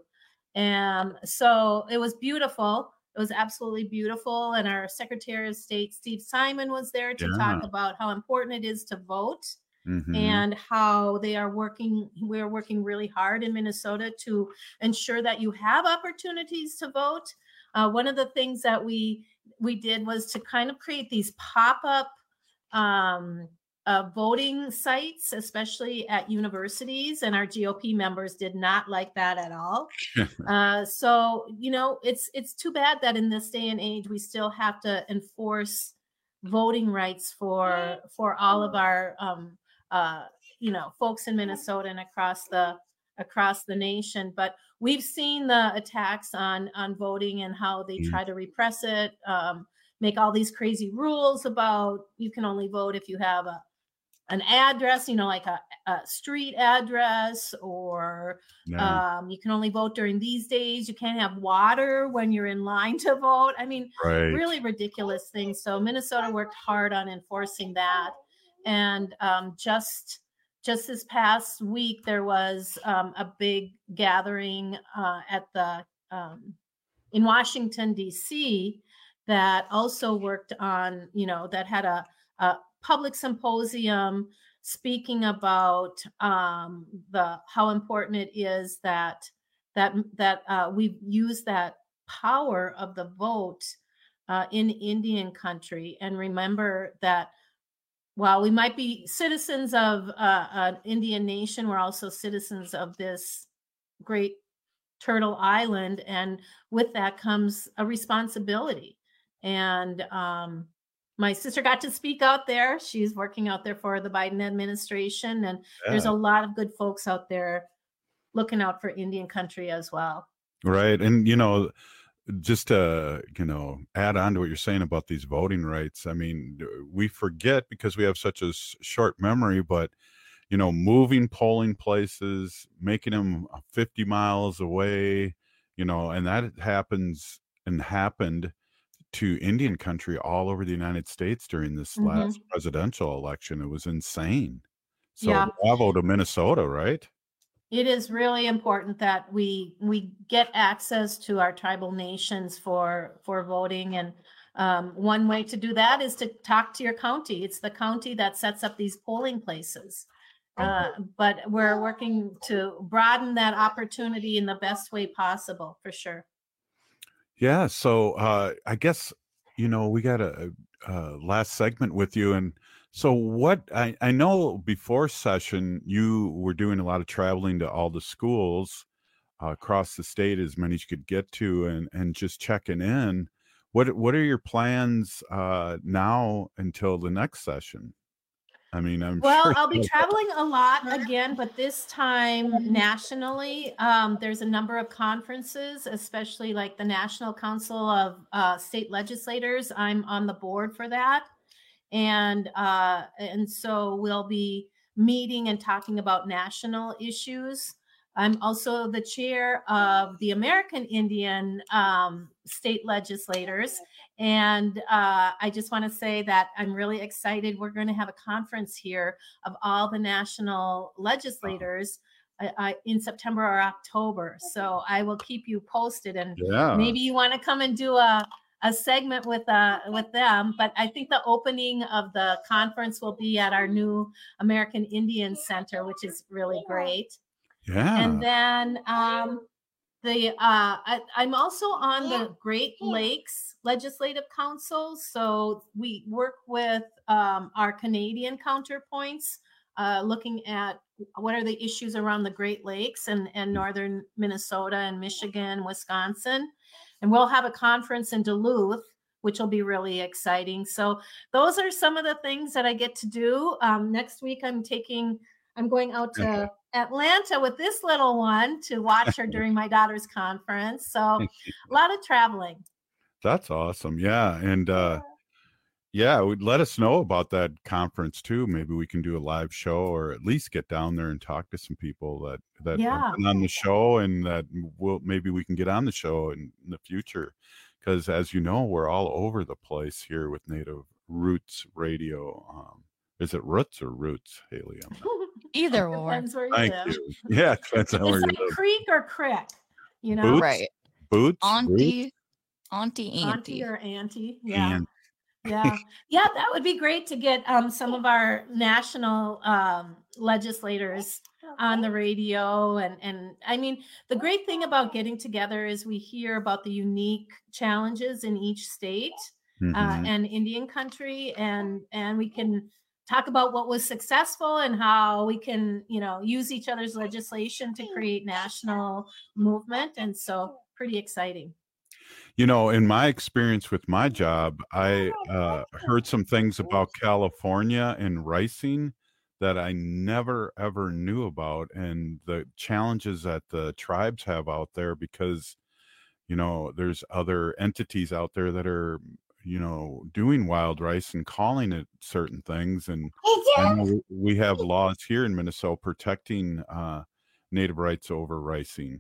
And so it was beautiful. It was absolutely beautiful. And our Secretary of State, Steve Simon, was there to yeah. talk about how important it is to vote, mm-hmm. and how they are working. We're working really hard in Minnesota to ensure that you have opportunities to vote. Uh, one of the things that we we did was to kind of create these pop-up um, uh, voting sites, especially at universities, and our G O P members did not like that at all. uh, so, you know, it's it's too bad that in this day and age, we still have to enforce voting rights for for all of our, um, uh, you know, folks in Minnesota and across the across the nation. But we've seen the attacks on on voting and how they try to repress it, um, make all these crazy rules about you can only vote if you have a an address, you know, like a, a street address, or yeah. um, you can only vote during these days. You can't have water when you're in line to vote. I mean, right. really ridiculous things. So Minnesota worked hard on enforcing that. And um, just just this past week, there was um, a big gathering uh, at the um, in Washington, D C that also worked on, you know, that had a, a public symposium speaking about um, the how important it is that that that uh, we use that power of the vote uh, in Indian country, and remember that while we might be citizens of uh, an Indian nation, we're also citizens of this great Turtle Island, and with that comes a responsibility. And um, my sister got to speak out there. She's working out there for the Biden administration. And yeah. there's a lot of good folks out there looking out for Indian country as well. Right. And, you know, just to, you know, add on to what you're saying about these voting rights. I mean, we forget because we have such a short memory, but, you know, moving polling places, making them fifty miles away, you know, and that happens and happened to Indian country all over the United States during this mm-hmm. last presidential election. It was insane. So yeah. bravo to Minnesota, right? It is really important that we we get access to our tribal nations for for voting. And um, one way to do that is to talk to your county. It's the county that sets up these polling places. Uh, but we're working to broaden that opportunity in the best way possible, for sure. Yeah. So uh, I guess, you know, we got a, a last segment with you. And so what I, I know before session, you were doing a lot of traveling to all the schools uh, across the state, as many as you could get to, and, and just checking in. What, what are your plans uh, now until the next session? I mean, I'm well, sure I'll be traveling a lot again, but this time nationally. Um, there's a number of conferences, especially like the National Council of uh, State Legislators. I'm on the board for that. And uh, and so we'll be meeting and talking about national issues. I'm also the chair of the American Indian um, State Legislators. And uh, I just want to say that I'm really excited. We're going to have a conference here of all the national legislators uh, uh, in September or October. So I will keep you posted. And Yeah. maybe you want to come and do a, a segment with uh, with them. But I think the opening of the conference will be at our new American Indian Center, which is really great. Yeah. And then um, the uh, I, I'm also on the Great Lakes Legislative Council. So we work with um, our Canadian counterpoints, uh, looking at what are the issues around the Great Lakes and, and northern Minnesota and Michigan, Wisconsin. And we'll have a conference in Duluth, which will be really exciting. So those are some of the things that I get to do. Um, next week, I'm taking, I'm going out to Atlanta with this little one to watch her during my daughter's conference. So a lot of traveling. That's awesome. Yeah. And uh, yeah, would let us know about that conference too. Maybe we can do a live show, or at least get down there and talk to some people that that Yeah. have been on the show, and that will maybe we can get on the show in, in the future. Because as you know, we're all over the place here with Native Roots Radio. Um, is it Roots or Roots, Haley? I'm not- Either or. Depends where you Thank live. you. Yeah, depends on where It's you like live. creek or crick, you know? Boots? Right. Boots? Auntie, auntie, Auntie auntie. or auntie. Yeah. And Yeah. Yeah, that would be great to get um, some of our national um, legislators on the radio. And, and I mean, the great thing about getting together is we hear about the unique challenges in each state uh, Mhm. and Indian country, and, and we can talk about what was successful and how we can, you know, use each other's legislation to create national movement. And so pretty exciting. You know, in my experience with my job, I uh, heard some things about California and ricing that I never ever knew about, and the challenges that the tribes have out there, because, you know, there's other entities out there that are, you know, doing wild rice and calling it certain things. And I know we have laws here in Minnesota protecting uh, native rights over ricing.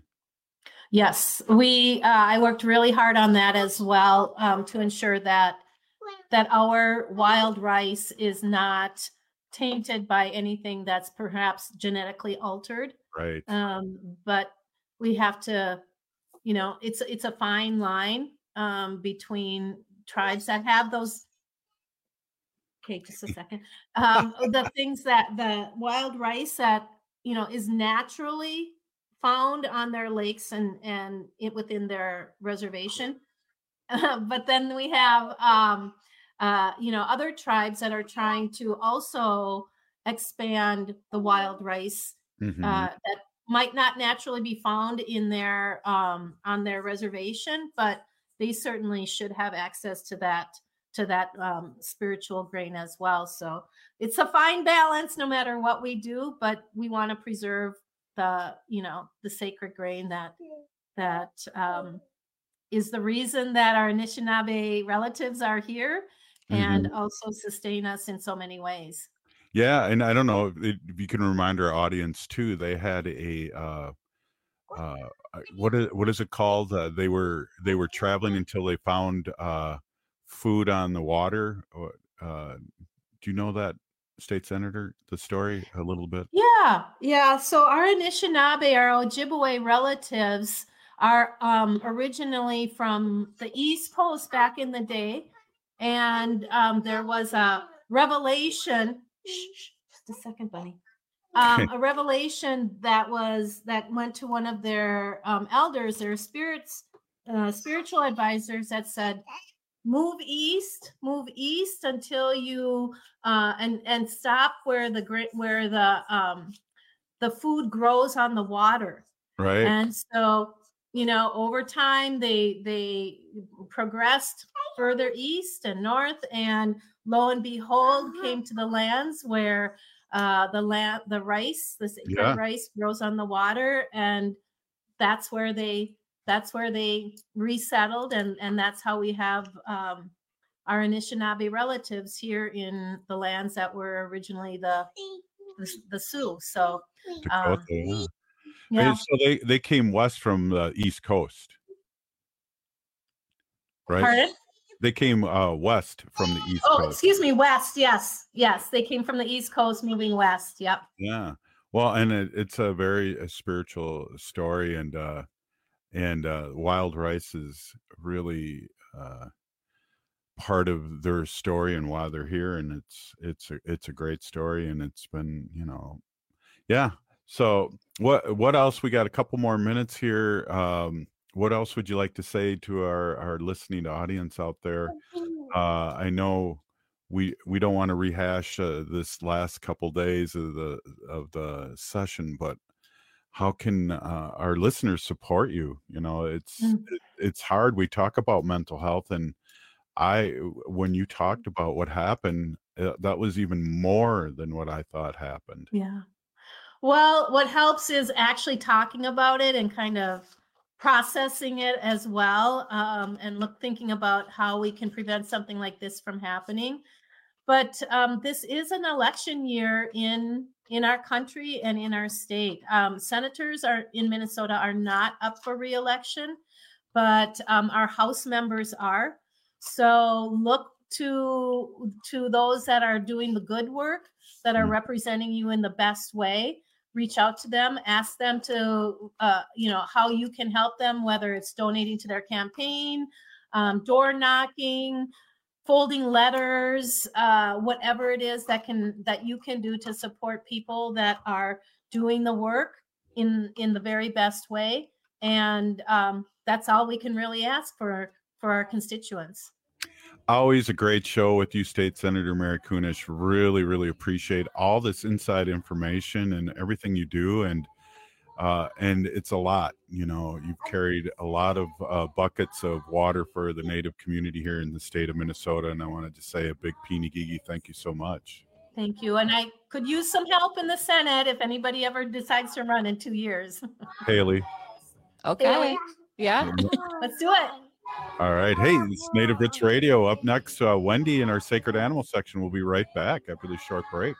Yes, we. Uh, I worked really hard on that as well, um, to ensure that that our wild rice is not tainted by anything that's perhaps genetically altered. Right. Um, but we have to, you know, it's it's a fine line um, between tribes that have those. Okay, just a second. Um, the things that the wild rice that, you know, is naturally found on their lakes and and it within their reservation. Uh, but then we have um, uh, you know, other tribes that are trying to also expand the wild rice Mhm. uh, that might not naturally be found in their um, on their reservation, but they certainly should have access to that to that um, spiritual grain as well. So it's a fine balance no matter what we do, but we want to preserve the, you know, the sacred grain that that um, is the reason that our Anishinaabe relatives are here and Mhm. also sustain us in so many ways. Yeah, and I don't know if, it, if you can remind our audience too. They had a uh, uh, uh, what is what is it called? Uh, they were they were traveling until they found uh, food on the water. Or, Uh, do you know that, State Senator? The story a little bit. Yeah, yeah. So our Anishinaabe, our Ojibwe relatives are um, originally from the East Coast back in the day, and um, there was a revelation. Shh, just a second, Bunny. Um, a revelation that was that went to one of their um, elders, their spirits, uh, spiritual advisors, that said, "Move east, move east until you uh, and and stop where the great where the um, the food grows on the water." Right. And so, you know, over time they they progressed further east and north, and lo and behold, came to the lands where uh, the land, the rice, the sacred Yeah. rice grows on the water, and that's where they that's where they resettled, and and that's how we have um, our Anishinaabe relatives here in the lands that were originally the the, the Sioux. So. Um, Dakota, yeah. yeah. And so they, they came west from the East Coast, right? Pardon? They came uh, west from the East Oh, Coast. excuse me, west. Yes, yes, they came from the East Coast, moving west. Yep. Yeah. Well, and it, it's a very a spiritual story, and uh, and uh, wild rice is really uh, part of their story and why they're here, and it's it's a, it's a great story, and it's been, you know, yeah. So what what else? We got a couple more minutes here. Um, what else would you like to say to our our listening audience out there? Uh, I know we we don't want to rehash uh, this last couple days of the of the session, but how can uh, our listeners support you? You know, it's Mm. it, it's hard. We talk about mental health, and I when you talked about what happened, uh, that was even more than what I thought happened. Yeah. Well, what helps is actually talking about it and kind of processing it as well, um, and look thinking about how we can prevent something like this from happening. But um, this is an election year in in our country and in our state. Um, senators are in Minnesota are not up for re-election, but um, our House members are. So look to to those that are doing the good work, that are representing you in the best way. Reach out to them, ask them to, uh, you know, how you can help them, whether it's donating to their campaign, um, door knocking, folding letters, uh, whatever it is that can that you can do to support people that are doing the work in in the very best way. And um, that's all we can really ask for for our constituents. Always a great show with you, State Senator Mary Kunesh. Really, really appreciate all this inside information and everything you do. And uh, and it's a lot. You know, you've carried a lot of uh, buckets of water for the Native community here in the state of Minnesota. And I wanted to say a big Peenigigi thank you so much. Thank you. And I could use some help in the Senate if anybody ever decides to run in two years. Haley. Okay. Okay. Yeah. Let's do it. All right. Hey, it's Native Roots Radio. Up next, uh, Wendy in our Sacred Animal section. We'll be right back after this short break.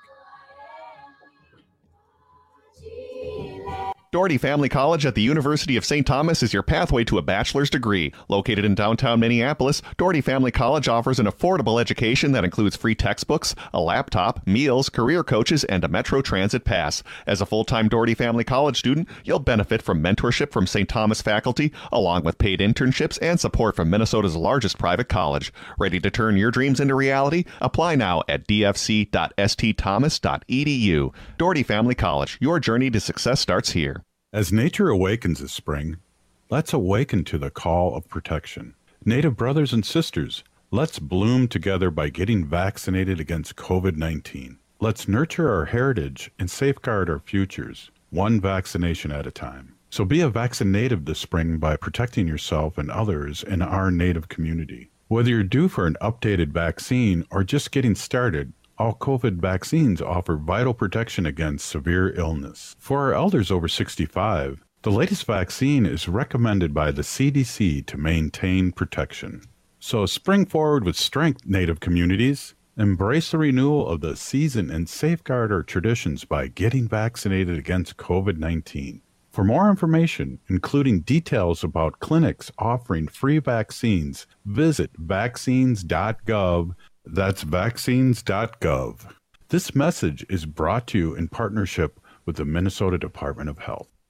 Doherty Family College at the University of Saint Thomas is your pathway to a bachelor's degree. Located in downtown Minneapolis, Doherty Family College offers an affordable education that includes free textbooks, a laptop, meals, career coaches, and a Metro Transit pass. As a full-time Doherty Family College student, you'll benefit from mentorship from Saint Thomas faculty, along with paid internships and support from Minnesota's largest private college. Ready to turn your dreams into reality? Apply now at d f c dot s t thomas dot e d u. Doherty Family College, your journey to success starts here. As nature awakens this spring, let's awaken to the call of protection. Native brothers and sisters, let's bloom together by getting vaccinated against COVID nineteen. Let's nurture our heritage and safeguard our futures, one vaccination at a time. So be a vaccinative this spring by protecting yourself and others in our Native community. Whether you're due for an updated vaccine or just getting started, all COVID vaccines offer vital protection against severe illness. For our elders over sixty-five, the latest vaccine is recommended by the C D C to maintain protection. So spring forward with strength, Native communities. Embrace the renewal of the season and safeguard our traditions by getting vaccinated against COVID nineteen. For more information, including details about clinics offering free vaccines, visit vaccines dot gov. That's vaccines dot gov. This message is brought to you in partnership with the Minnesota Department of Health.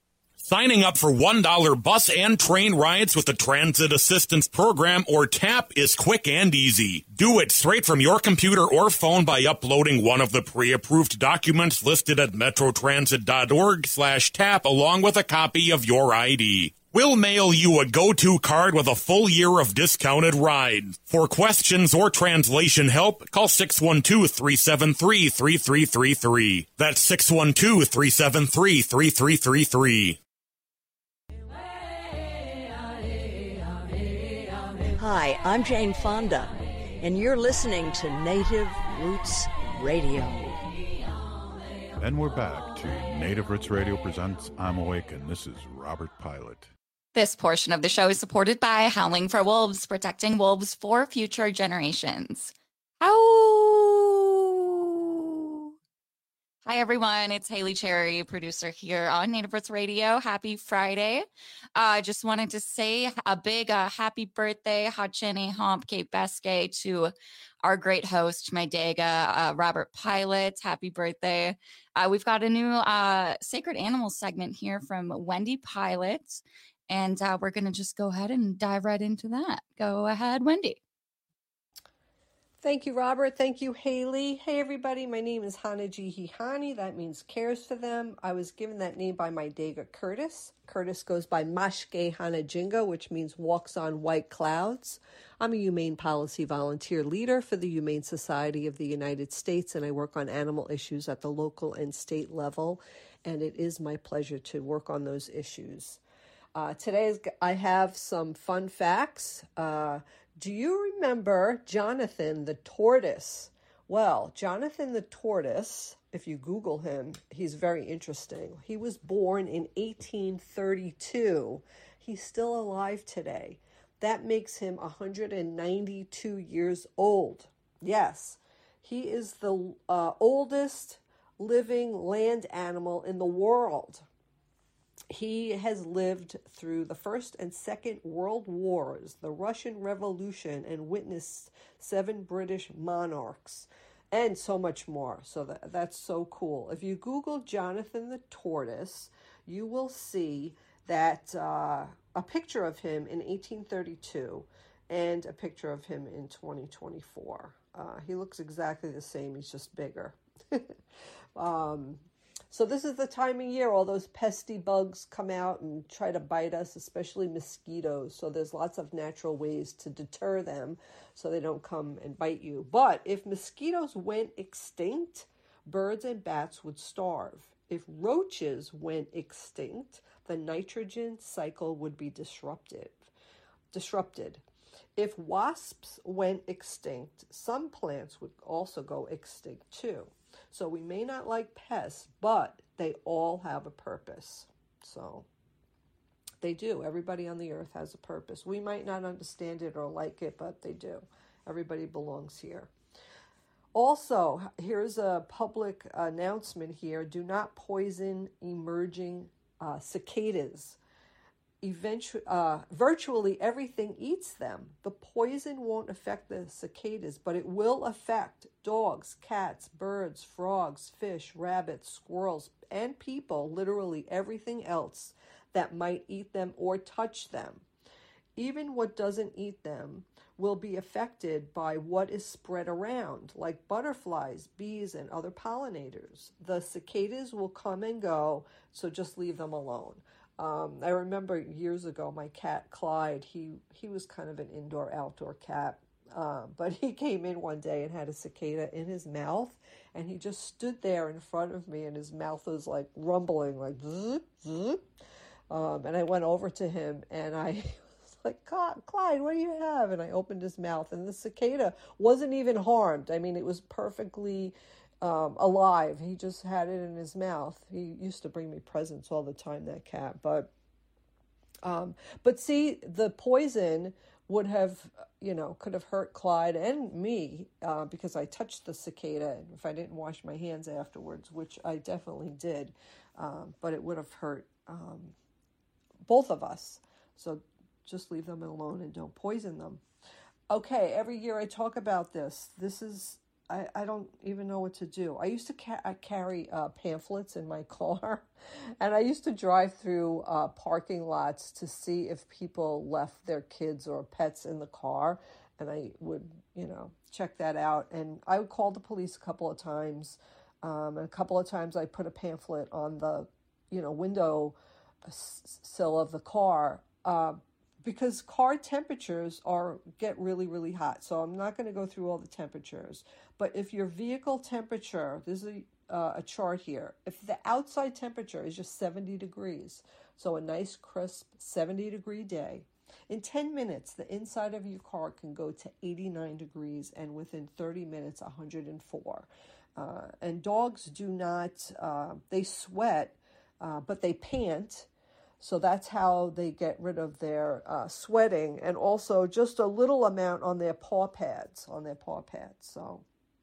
Signing up for one dollar bus and train rides with the Transit Assistance Program, or TAP, is quick and easy. Do it straight from your computer or phone by uploading one of the pre-approved documents listed at metrotransit.org slash TAP along with a copy of your I D. We'll mail you a go-to card with a full year of discounted rides. For questions or translation help, call six one two, three seven three, three three three three. That's six one two, three seven three, three three three three. Hi, I'm Jane Fonda, and you're listening to Native Roots Radio. And we're back to Native Roots Radio presents I'm Awakened. This is Robert Pilot. This portion of the show is supported by Howling for Wolves, protecting wolves for future generations. Ow! Hi, everyone. It's Haley Cherry, producer here on Native Roots Radio. Happy Friday. I uh, just wanted to say a big uh, happy birthday, Hachene Homp Cape Beskay, to our great host, my Dega, uh, Robert Pilot. Happy birthday. Uh, we've got a new uh, Sacred Animals segment here from Wendy Pilot. And uh, we're going to just go ahead and dive right into that. Go ahead, Wendy. Thank you, Robert. Thank you, Haley. Hey, everybody. My name is Hanaji Hihani. That means cares for them. I was given that name by my Dega Curtis. Curtis goes by Mashke Hanajinga, which means walks on white clouds. I'm a humane policy volunteer leader for the Humane Society of the United States, and I work on animal issues at the local and state level. And it is my pleasure to work on those issues. Uh, today, I have some fun facts. Uh, do you remember Jonathan the tortoise? Well, Jonathan the tortoise, if you Google him, he's very interesting. He was born in eighteen thirty-two. He's still alive today. That makes him one hundred ninety-two years old. Yes, he is the uh, oldest living land animal in the world. He has lived through the First and Second World Wars, the Russian Revolution, and witnessed seven British monarchs, and so much more. So that, that's so cool. If you Google Jonathan the tortoise, you will see that uh, a picture of him in eighteen thirty-two and a picture of him in twenty twenty-four. Uh, he looks exactly the same. He's just bigger. um, So this is the time of year all those pesky bugs come out and try to bite us, especially mosquitoes. So there's lots of natural ways to deter them so they don't come and bite you. But if mosquitoes went extinct, birds and bats would starve. If roaches went extinct, the nitrogen cycle would be disrupted. Disrupted. If wasps went extinct, some plants would also go extinct too. So we may not like pests, but they all have a purpose. So they do. Everybody on the earth has a purpose. We might not understand it or like it, but they do. Everybody belongs here. Also, here's a public announcement here. Do not poison emerging uh, cicadas. Eventually, uh, virtually everything eats them. The poison won't affect the cicadas, but it will affect dogs, cats, birds, frogs, fish, rabbits, squirrels, and people, literally everything else that might eat them or touch them. Even what doesn't eat them will be affected by what is spread around, like butterflies, bees, and other pollinators. The cicadas will come and go, so just leave them alone. Um, I remember years ago, my cat Clyde, he, he was kind of an indoor-outdoor cat, uh, but he came in one day and had a cicada in his mouth, and he just stood there in front of me, and his mouth was like rumbling, like zzz, zzz. Um, and I went over to him, and I was like, Clyde, what do you have? And I opened his mouth, and the cicada wasn't even harmed. I mean, it was perfectly Um, alive. He just had it in his mouth. He used to bring me presents all the time, that cat. But, um, but see, the poison would have, you know, could have hurt Clyde and me uh, because I touched the cicada. And if I didn't wash my hands afterwards, which I definitely did, um, but it would have hurt um, both of us. So just leave them alone and don't poison them. Okay, every year I talk about this. This is I, I don't even know what to do. I used to ca- I carry uh, pamphlets in my car, and I used to drive through uh, parking lots to see if people left their kids or pets in the car, and I would, you know, check that out. And I would call the police a couple of times, um, and a couple of times I put a pamphlet on the, you know, window sill of the car. Uh, because car temperatures are get really, really hot. So I'm not going to go through all the temperatures. But if your vehicle temperature, this is a, uh, a chart here, if the outside temperature is just seventy degrees, so a nice crisp seventy degree day, in ten minutes, the inside of your car can go to eighty-nine degrees, and within thirty minutes, one hundred four. Uh, and dogs do not, uh, they sweat, uh, but they pant. So that's how they get rid of their uh, sweating, and also just a little amount on their paw pads, on their paw pads. So,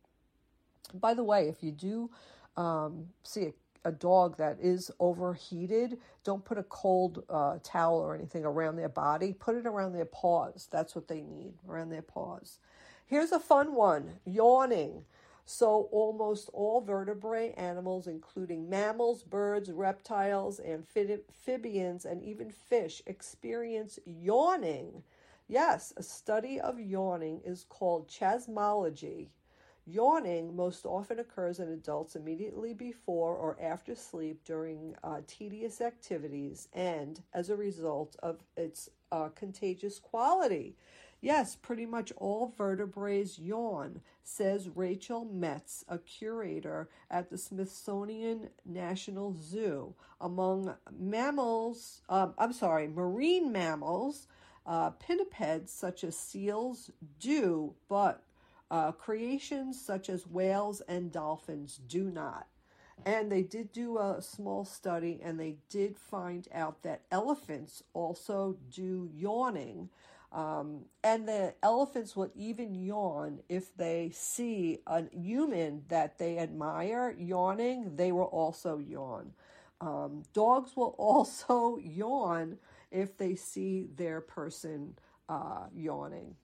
by the way, if you do um, see a, a dog that is overheated, don't put a cold uh, towel or anything around their body. Put it around their paws. That's what they need, around their paws. Here's a fun one, yawning. So almost all vertebrate animals, including mammals, birds, reptiles, amphibians, and even fish, experience yawning. Yes, a study of yawning is called chasmology. Yawning most often occurs in adults immediately before or after sleep during uh, tedious activities and as a result of its uh, contagious quality. Yes, pretty much all vertebrates yawn, says Rachel Metz, a curator at the Smithsonian National Zoo. Among mammals, um, I'm sorry, marine mammals, uh, pinnipeds such as seals do, but uh, creations such as whales and dolphins do not. And they did do a small study, and they did find out that elephants also do yawning. Um, and the elephants will even yawn if they see a human that they admire yawning, they will also yawn. Um, dogs will also yawn if they see their person uh, yawning.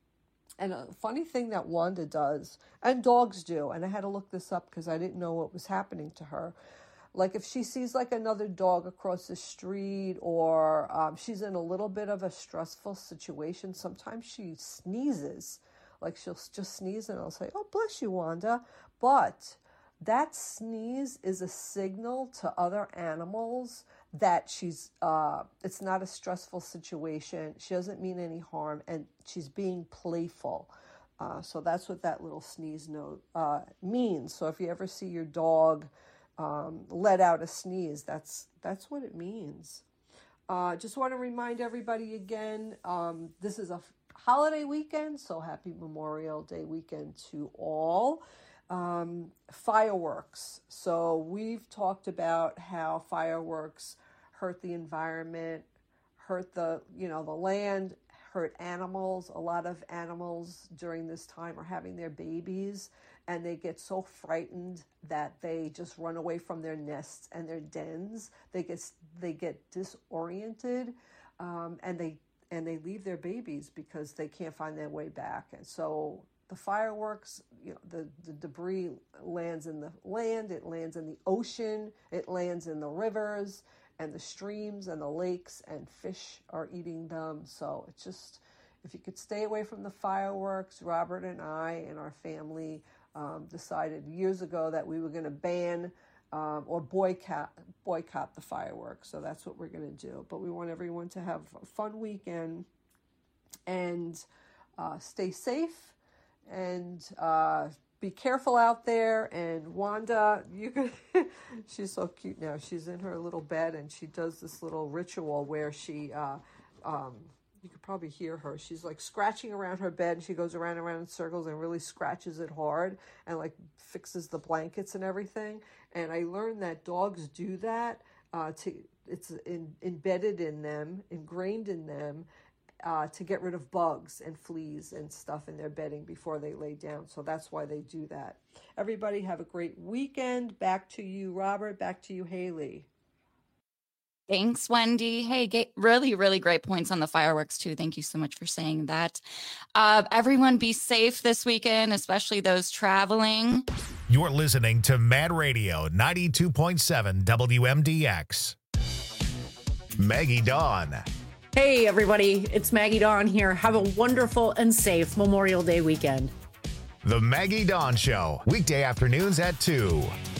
And a funny thing that Wanda does, and dogs do, and I had to look this up because I didn't know what was happening to her. Like if she sees like another dog across the street, or um, she's in a little bit of a stressful situation, sometimes she sneezes. Like she'll just sneeze and I'll say, "Oh, bless you, Wanda." But that sneeze is a signal to other animals that she's, uh, it's not a stressful situation. She doesn't mean any harm, and she's being playful. Uh, so that's what that little sneeze note uh, means. So if you ever see your dog Um, let out a sneeze, that's that's what it means. Uh, just want to remind everybody again, um, this is a f- holiday weekend, so happy Memorial Day weekend to all. Um, fireworks. So we've talked about how fireworks hurt the environment, hurt the, you know, the land, hurt animals. A lot of animals during this time are having their babies, and they get so frightened that they just run away from their nests and their dens. They get they get disoriented, um, and they and they leave their babies because they can't find their way back. And so the fireworks, you know, the, the debris lands in the land, it lands in the ocean, it lands in the rivers and the streams and the lakes, and fish are eating them. So it's just, if you could stay away from the fireworks, Robert and I and our family um, decided years ago that we were going to ban um, or boycott boycott the fireworks. So that's what we're going to do. But we want everyone to have a fun weekend and uh, stay safe and uh, be careful out there. And Wanda, you can, she's so cute now. She's in her little bed, and she does this little ritual where she, uh, um, you could probably hear her. She's like scratching around her bed, and she goes around and around in circles and really scratches it hard and like fixes the blankets and everything. And I learned that dogs do that. Uh, to it's in, embedded in them, ingrained in them. Uh, to get rid of bugs and fleas and stuff in their bedding before they lay down. So that's why they do that. Everybody have a great weekend. Back to you, Robert. Back to you, Haley. Thanks, Wendy. Hey, ga- really, really great points on the fireworks, too. Thank you so much for saying that. Uh, everyone be safe this weekend, especially those traveling. You're listening to Mad Radio ninety-two point seven W M D X. Maggie Dawn. Hey, everybody. It's Maggie Dawn here. Have a wonderful and safe Memorial Day weekend. The Maggie Dawn Show, weekday afternoons at two.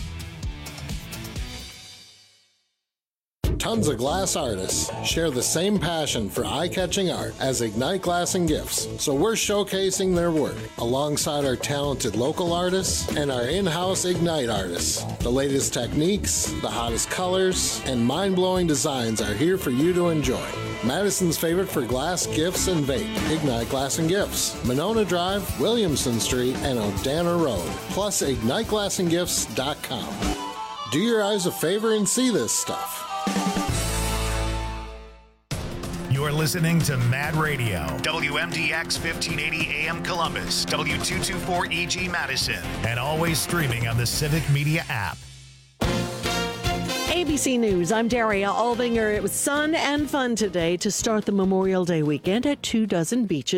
Tons of glass artists share the same passion for eye-catching art as Ignite Glass and Gifts, so we're showcasing their work alongside our talented local artists and our in-house Ignite artists. The latest techniques, the hottest colors, and mind-blowing designs are here for you to enjoy. Madison's favorite for glass, gifts, and vape, Ignite Glass and Gifts, Monona Drive, Williamson Street, and Odana Road, plus ignite glass and gifts dot com. Do your eyes a favor and see this stuff. You're listening to Mad Radio, W M D X fifteen eighty A M Columbus, W two twenty-four E G Madison, and always streaming on the Civic Media app. A B C News, I'm Daria Albinger. It was sun and fun today to start the Memorial Day weekend at two dozen beaches.